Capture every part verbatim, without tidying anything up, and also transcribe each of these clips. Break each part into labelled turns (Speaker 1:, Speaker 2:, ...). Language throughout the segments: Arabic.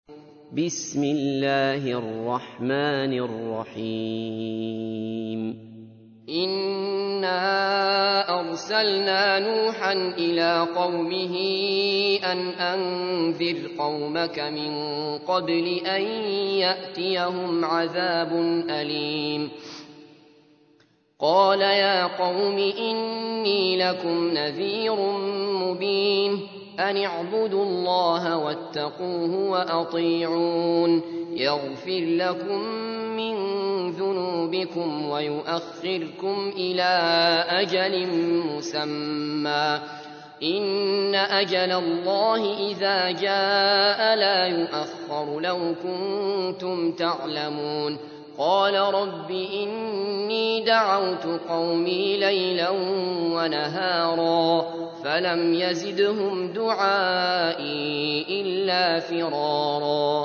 Speaker 1: بسم الله الرحمن الرحيم
Speaker 2: إنا أرسلنا نوحا إلى قومه أن أنذر قومك من قبل أن يأتيهم عذاب أليم قال يا قوم إني لكم نذير مبين أن اعبدوا الله واتقوه وأطيعون يغفر لكم من ذنوبكم ويؤخركم إلى أجل مسمى إن أجل الله إذا جاء لا يؤخر لو كنتم تعلمون قال رب إني دعوت قومي ليلا ونهارا فلم يزدهم دعائي إلا فرارا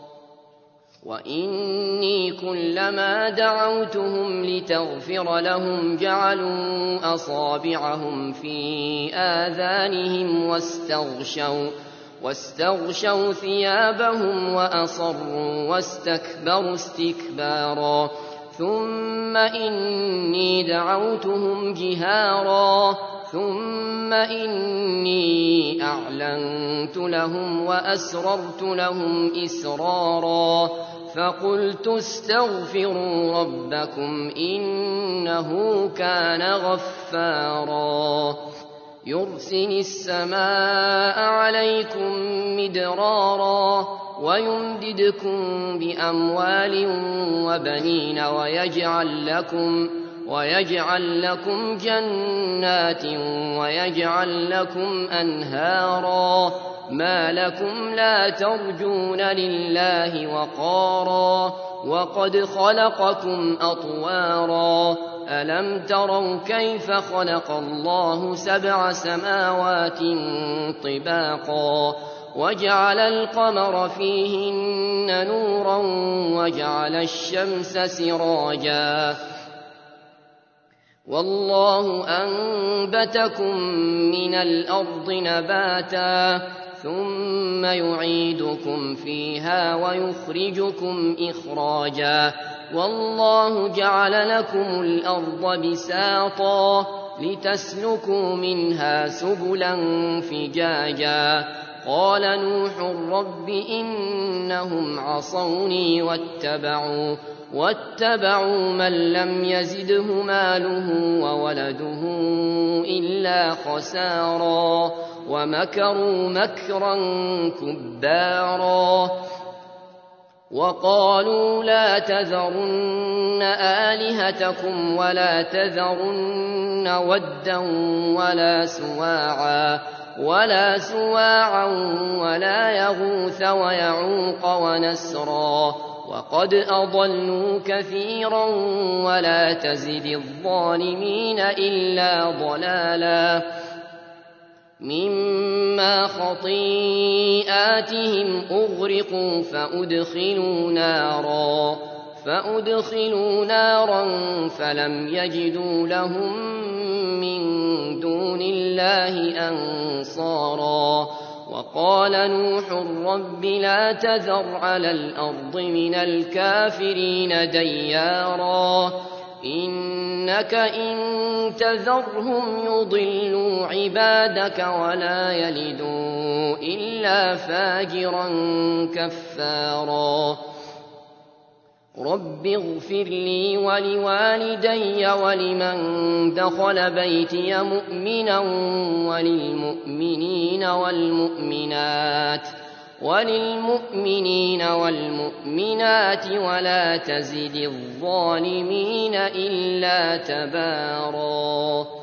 Speaker 2: وإني كلما دعوتهم لتغفر لهم جعلوا أصابعهم في آذانهم واستغشوا واستغشوا ثيابهم وأصروا واستكبروا استكبارا ثم إني دعوتهم جهارا ثم إني أعلنت لهم وأسررت لهم إسرارا فقلت استغفروا ربكم إنه كان غفارا يرسل السماء عليكم مدرارا ويمددكم بأموال وبنين ويجعل لكم ويجعل لكم جنات ويجعل لكم أنهارا ما لكم لا ترجون لله وقارا وقد خلقكم أطوارا ألم تروا كيف خلق الله سبع سماوات طباقا وجعل القمر فيهن نورا وجعل الشمس سراجا والله أنبتكم من الأرض نباتا ثم يعيدكم فيها ويخرجكم إخراجا والله جعل لكم الأرض بساطا لتسلكوا منها سبلا فجاجا قال نوح رب إنهم عصوني واتبعوا واتبعوا من لم يزده ماله وولده إلا خسارا ومكروا مكرا كبارا وقالوا لا تذرن آلهتكم ولا تذرن ودا ولا سواعا ولا سواعا ولا يغوث ويعوق ونسرا وقد أضلوا كثيرا ولا تزد الظالمين إلا ضلالا مما خطيئاتهم أغرقوا فأدخلوا نارا فأدخلوا نارا فلم يجدوا لهم من دون الله أنصارا وقال نوح رب لا تذر على الأرض من الكافرين ديارا إنك إن تذرهم يضلوا عبادك ولا يلدوا إلا فاجرا كفارا رب اغفر لي ولوالدي ولمن دخل بيتي مؤمنا وللمؤمنين والمؤمنات وللمؤمنين والمؤمنات ولا تزد الظالمين إلا تباراً